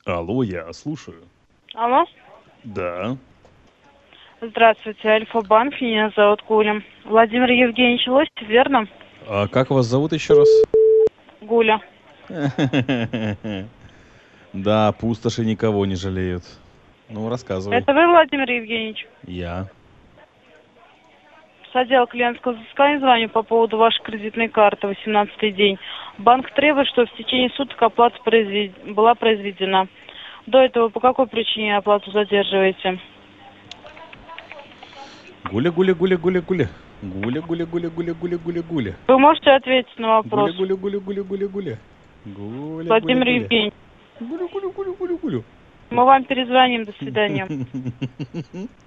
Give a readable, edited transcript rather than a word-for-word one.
Алло, я слушаю. Алло. Да. Здравствуйте, Альфа-банк, меня зовут Гуля. Владимир Евгеньевич Лосев, верно? А как вас зовут еще раз? Гуля. Да, пустоши никого не жалеют. Ну, рассказывай. Это вы, Владимир Евгеньевич? Я. С отдела клиентского взыскания звоню по поводу вашей кредитной карты, 18-й день. Банк требует, чтобы в течение суток оплата была произведена. До этого по какой причине оплату задерживаете? Гуля, гуля, гуля, гуля, гуля. Гуля, гуля, гуля, гуля, гуля, гуля, гуля. Вы можете ответить на Гуля, вопрос, гуля, гуля, гуля, гуля, гуля. Гуля, гуля, Владимир гуля. Евгеньевич? Гуля, гуля, гуля, гуля, гуля. Мы вам перезвоним. До свидания.